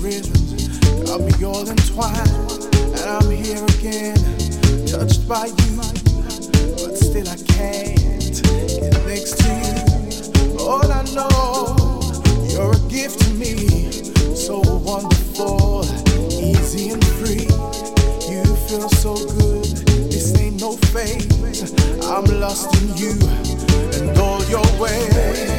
rhythms got me all entwined, and I'm here again, touched by you, but still I can't get next to you. All I know, you're a gift to me, so wonderful, easy and free. You feel so good, this ain't no fake. I'm lost in you and all your ways.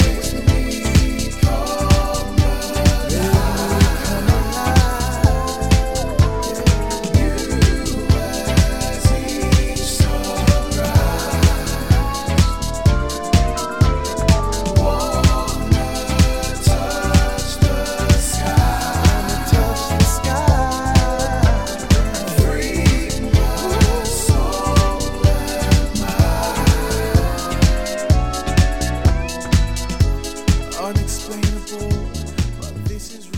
Unexplainable, but this is